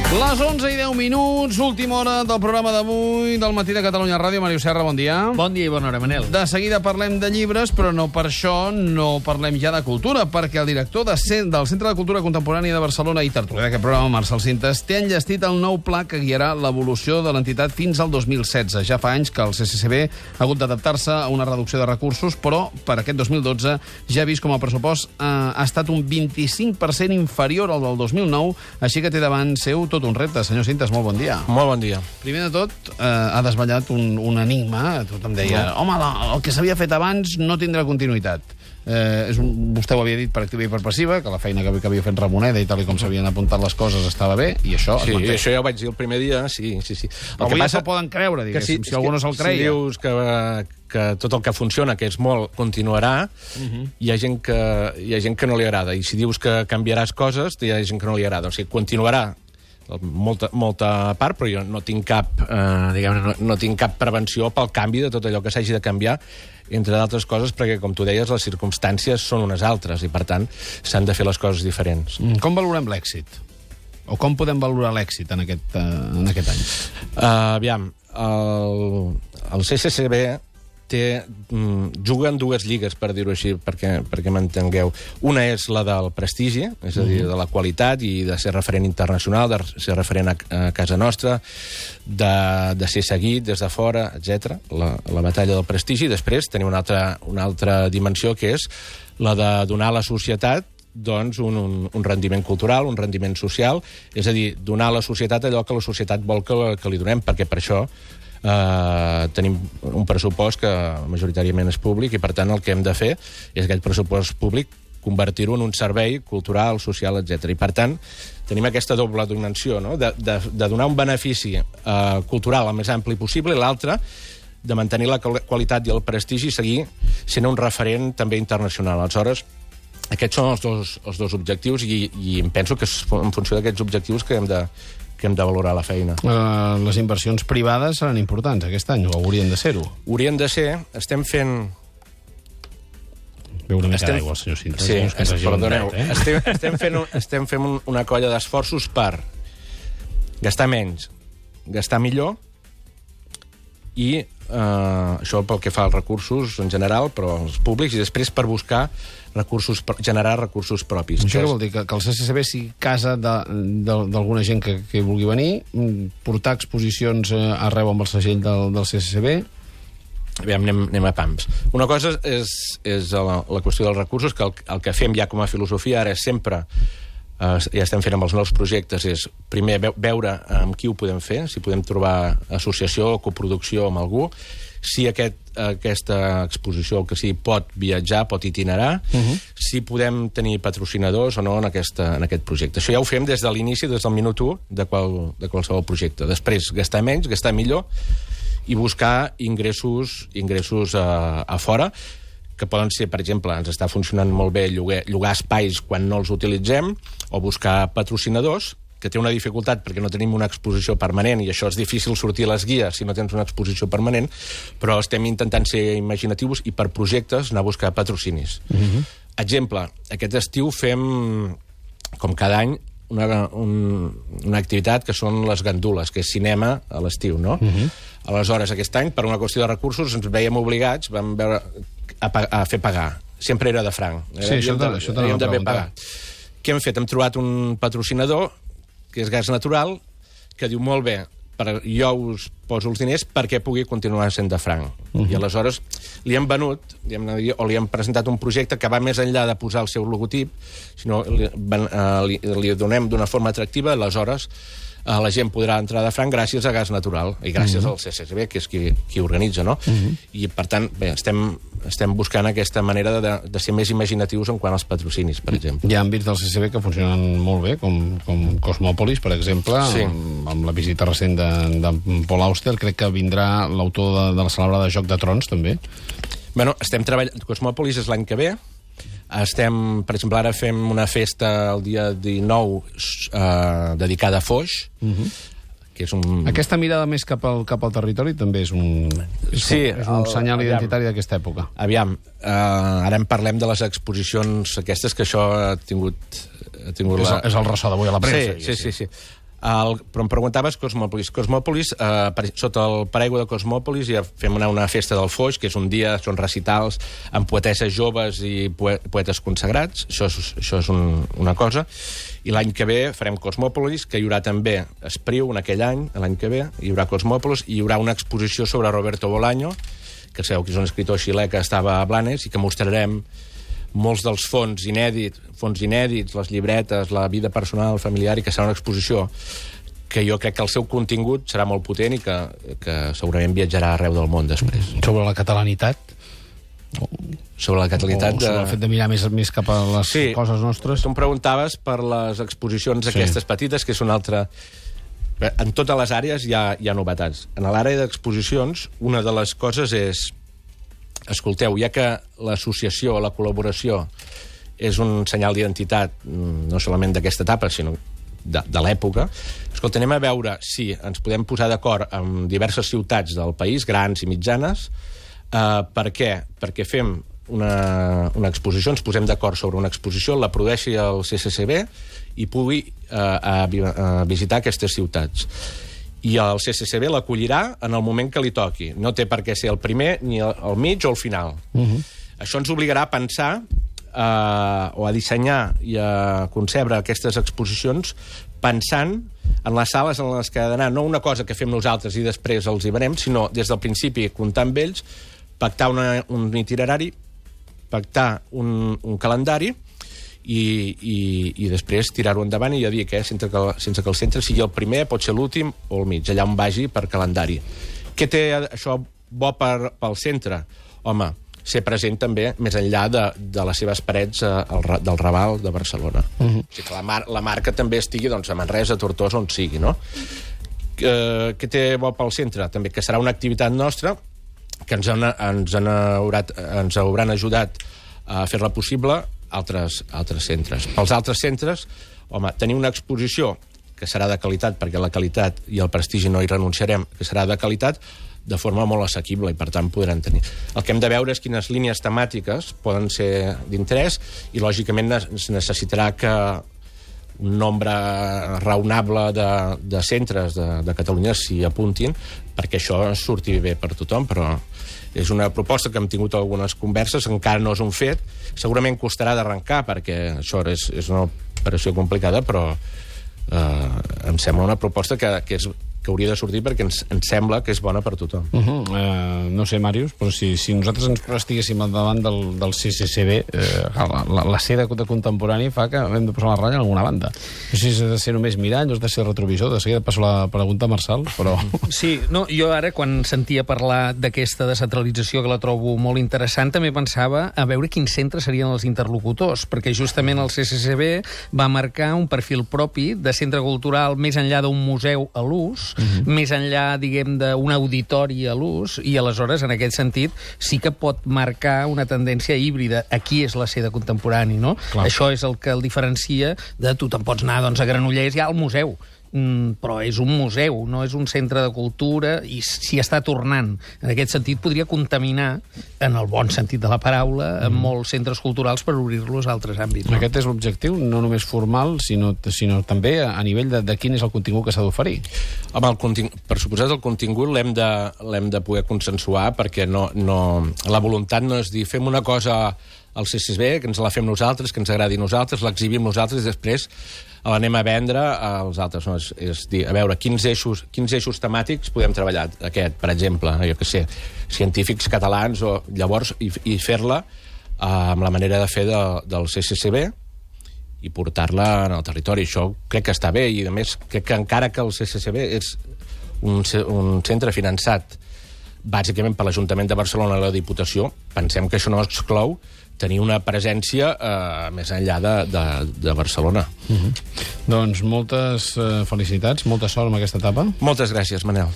Les 11 i 10 minuts, última hora del programa d'avui del Matí de Catalunya Ràdio. Màrius Serra, bon dia. Bon dia i bona hora, Manel. De seguida parlem de llibres, però no per això no parlem ja de cultura, perquè el director del Centre de Cultura Contemporània de Barcelona i tertulià d'aquest programa, Marcel Cintas, té enllestit el nou pla que guiarà l'evolució de l'entitat fins al 2016. Ja fa anys que el CCCB ha hagut d'adaptar-se a una reducció de recursos, però per aquest 2012 ja ha vist com el pressupost ha estat un 25% inferior al del 2009, així que té davant seu tot un repte. Senyor Cintas, molt bon dia. Molt bon dia. Primer de tot, ha desvetllat un enigma. Tothom deia, home, el que s'havia fet abans no tindrà continuïtat. Vostè ho havia dit per activa i per passiva, que la feina que havia fet Ramoneda i tal i com s'havien apuntat les coses estava bé, i això es manté. Això ja ho vaig dir el primer dia, sí. Avui ja s'ho poden creure, diguéssim, si algú no se'l creia. Si dius que tot el que funciona, que és molt, continuarà, hi ha gent que no li agrada. I si dius que canviaràs coses, hi ha gent que no li agrada. O sigui, continuarà molta part, però jo no tinc no tinc cap prevenció pel canvi de tot allò que s'hagi de canviar, entre d'altres coses, perquè, com tu deies, les circumstàncies són unes altres i, per tant, s'han de fer les coses diferents. Com valorem l'èxit? O com podem valorar l'èxit en aquest any? Aviam, el CCCB juga en dues lligues, per dir-ho així, perquè m'entengueu. Una és la del prestigi, és a dir, de la qualitat i de ser referent internacional, de ser referent a casa nostra, de ser seguit des de fora, etc. La batalla del prestigi. Després tenim una altra dimensió, que és la de donar a la societat un rendiment cultural, un rendiment social, és a dir, donar a la societat allò que la societat vol que li donem, perquè per això tenim un pressupost que majoritàriament és públic i, per tant, el que hem de fer és aquest pressupost públic convertir-ho en un servei cultural, social, etc. I, per tant, tenim aquesta doble dimensió, no? de donar un benefici cultural el més ampli possible, i l'altre, de mantenir la qualitat i el prestigi i seguir sent un referent també internacional. Aleshores, aquests són els dos objectius i em penso que és en funció d'aquests objectius que hem de valorar la feina. Les inversions privades seran importants aquest any, o haurien de ser-ho? Haurien de ser. Estem fent... Veu una mica d'aigua, senyor Cintas. Sí, perdoneu. Estem fent una colla d'esforços per gastar menys, gastar millor, i això pel que fa als recursos en general, però els públics, i després per buscar generar recursos propis. Això què vol dir? Que el CCCB sigui casa d'alguna gent que vulgui venir, portar exposicions arreu amb el segell del CCCB? Aviam, anem a pams. Una cosa és la qüestió dels recursos, que el que fem ja com a filosofia ara és sempre, ja estem fent amb els nous projectes, és primer veure amb qui ho podem fer, si podem trobar associació o coproducció amb algú, si aquesta exposició, que sí, pot viatjar, pot itinerar, si podem tenir patrocinadors o no en aquest projecte. Això ja ho fem des de l'inici, des del minut 1 de qualsevol projecte. Després, gastar menys, gastar millor i buscar ingressos a fora, que poden ser, per exemple, ens està funcionant molt bé llogar espais quan no els utilitzem, o buscar patrocinadors, que té una dificultat perquè no tenim una exposició permanent, i això és difícil sortir a les guies si no tens una exposició permanent, però estem intentant ser imaginatius i per projectes anar a buscar patrocinis. Exemple, aquest estiu fem, com cada any, una activitat que són les gandules, que és cinema a l'estiu, no? Aleshores, aquest any, per una qüestió de recursos, ens veiem obligats, vam veure a fer pagar. Sempre era de franc. Sí, això t'anava a preguntar. Què hem fet? Hem trobat un patrocinador, que és Gas Natural, que diu, molt bé, jo us poso els diners perquè pugui continuar sent de franc. I aleshores li hem venut, o li hem presentat un projecte que va més enllà de posar el seu logotip, sinó li donem d'una forma atractiva, aleshores la gent podrà entrar de franc gràcies a Gas Natural i gràcies al CCCB, que és qui organitza, no? I, per tant, bé, estem buscant aquesta manera de ser més imaginatius en quant als patrocinis, per exemple. Hi ha àmbits del CCCB que funcionen molt bé, com Cosmòpolis, per exemple, amb la visita recent de Paul Auster. Crec que vindrà l'autor de la celebrada Joc de Trons, també. Bueno, estem treballant... Cosmòpolis és l'any que ve. Estem, per exemple, ara fem una festa el dia 19 dedicada a Foix, que és un... Aquesta mirada més cap al territori també és un senyal identitari d'aquesta època. Aviam, ara en parlem de les exposicions aquestes, que això ha tingut és el ressò d'avui a la premsa. Sí. Però em preguntaves Cosmòpolis. Cosmòpolis, sota el paraigua de Cosmòpolis, ja fem una festa del Foix, que és un dia, són recitals amb poetesses joves i poetes consagrats. Això és una cosa. I l'any que ve farem Cosmòpolis, que hi haurà també Espriu en aquell any, l'any que ve, hi haurà Cosmòpolis, i hi haurà una exposició sobre Roberto Bolaño, que sabeu que és un escriptor xilè que estava a Blanes, i que mostrarem molts dels fons inèdits, les llibretes, la vida personal, familiar, i que serà una exposició que jo crec que el seu contingut serà molt potent i que segurament viatjarà arreu del món després. Sobre la catalanitat? Sobre la catalanitat... O sobre el fet de mirar més cap a les coses nostres? Tu em preguntaves per les exposicions aquestes petites, que és una altra... En totes les àrees hi ha novetats. En l'àrea d'exposicions, una de les coses és... Escolteu, ja que l'associació, la col·laboració és un senyal d'identitat no solament d'aquesta etapa, sinó de l'època, escolta, anem a veure si ens podem posar d'acord amb diverses ciutats del país, grans i mitjanes. Per què? Perquè fem una exposició, ens posem d'acord sobre una exposició, la produeixi el CCCB i pugui visitar aquestes ciutats. I el CCCB l'acollirà en el moment que li toqui. No té per què ser el primer, ni al mig o al final. Això ens obligarà a pensar o a dissenyar i a concebre aquestes exposicions pensant en les sales en les que ha d'anar, no una cosa que fem nosaltres i després els hi venem, sinó des del principi comptar amb ells, pactar un itinerari, pactar un calendari i després tirar-ho endavant i ja dic, sense que el centre sigui el primer, pot ser l'últim o el mig, allà on vagi per calendari. Què té això bo pel centre? Home, ser present també més enllà de les seves parets del Raval de Barcelona. O sigui que la marca també estigui a Manresa, a Tortosa, on sigui, no? Què té bo pel centre? També que serà una activitat nostra que ens hauran ajudat a fer-la possible altres centres. Pels altres centres, home, tenir una exposició que serà de qualitat, perquè la qualitat i el prestigi no hi renunciarem, que serà de qualitat, de forma molt assequible, i per tant podran tenir. El que hem de veure és quines línies temàtiques poden ser d'interès, i lògicament es necessitarà que un nombre raonable de centres de Catalunya s'hi apuntin, perquè això surti bé per tothom, però és una proposta que hem tingut algunes converses, encara no és un fet, segurament costarà d'arrencar, perquè això és una operació complicada, però em sembla una proposta que hauria de sortir perquè ens sembla que és bona per tothom. No sé, Màrius, però si nosaltres ens estiguéssim al davant del CCCB, la seda de contemporani fa que hem de posar la ratlla en alguna banda. No sé si ha de ser només mirall, no has de ser retrovisor. De seguida passo la pregunta a Marçal, però... Sí, no, jo ara, quan sentia parlar d'aquesta descentralització, que la trobo molt interessant, també pensava a veure quins centres serien els interlocutors, perquè justament el CCCB va marcar un perfil propi de centre cultural més enllà d'un museu a l'ús, més enllà, diguem, d'un auditori a l'ús, i aleshores, en aquest sentit, sí que pot marcar una tendència híbrida. Aquí és la seda contemporani, no? Clar. Això és el que el diferencia de tu te'n pots anar a Granollers, ja al museu. Però és un museu, no és un centre de cultura, i s'hi està tornant. En aquest sentit, podria contaminar, en el bon sentit de la paraula, en molts centres culturals per obrir-los a altres àmbits. No? Aquest és l'objectiu, no només formal, sinó també a nivell de quin és el contingut que s'ha d'oferir. Per suposat, el contingut l'hem de poder consensuar, perquè la voluntat no és dir fem una cosa al CCCB, que ens la fem nosaltres, que ens agradi a nosaltres, l'exhibim nosaltres i després l'anem a vendre als altres. No? És dir, a veure, quins eixos temàtics podem treballar. Aquest, per exemple, jo què sé, científics catalans, o llavors, i fer-la amb la manera de fer del CCCB i portar-la en el territori. Això crec que està bé, i a més crec que encara que el CCCB és un centre finançat bàsicament per l'Ajuntament de Barcelona i la Diputació, pensem que això no exclou tenir una presència més enllà de Barcelona. Doncs moltes felicitats, molta sort amb aquesta etapa. Moltes gràcies, Manel.